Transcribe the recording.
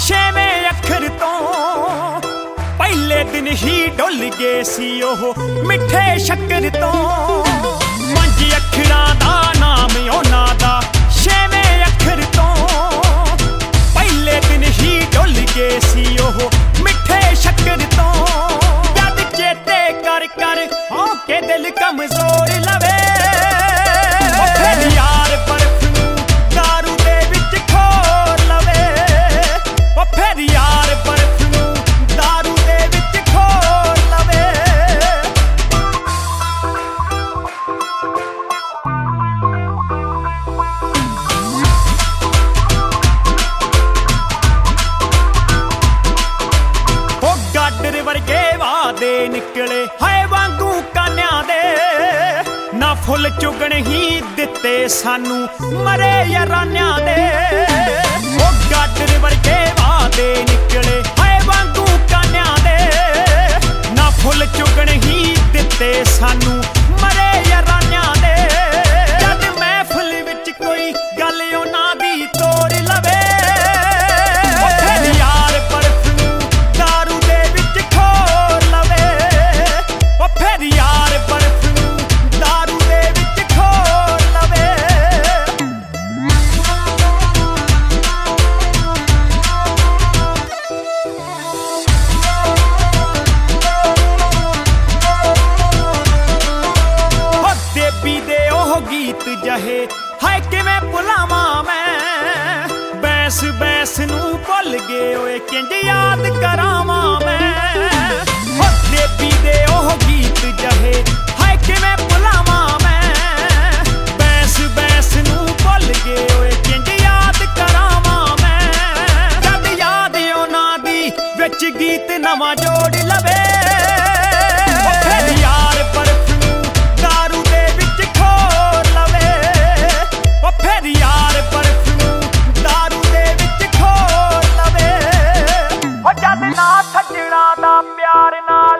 छेवें अखर तो पहले दिन ही डुल गए सी ओह मिठे शक्कर तो। पंज अखरां दा नाम उन्हां दा छेवें अखर तो पहले दिन ही डुल गए सी ओह मिठे शक्कर तो। जद चेते कर कर के दिल कमजोर लवे फिर यार बर्फ नूं दारू दे विच खोर लवे फिर यार बर्फ नूं दारू दे विच खोर लवे। ओ गाडर वर्गे वादे निकले हाय वांगू कान्यां दे ना फुल चुगण ही दिते सानू मरे यारान्यां दे। ओ गाडर वर्गे वादे निकले हाय वांगू कान्यां दे ना फुल चुगण ही दिते सानू मरे यारान्यां दे। जद महफिल विच कोई गल उन्हां दी तोड़ लवे फिर यार बर्फ नूं दारू दे विच खोर लवे फिर यार बर्फ नूं दारू दे विच खोर लवे। हो देवी दे ओह गीत जहे हाय किवें भुलावां मैं बैंस बैंस नूं भुल गए ओए किंज याद करावां मैं। हो देवी दे ओह गीत जहे हाय किवें भुलावां मैं बैंस बैंस नूं भुल गए ओए किंज याद करावां मैं। जद याद उन्हां दी विच गीत नवां जोड़ लवे फिर यार बर्फ नूं दारू दे विच खोर लवे फिर यार बर्फ नूं दारू दे विच खोर लवे। जद ना सजना दा प्यार नाल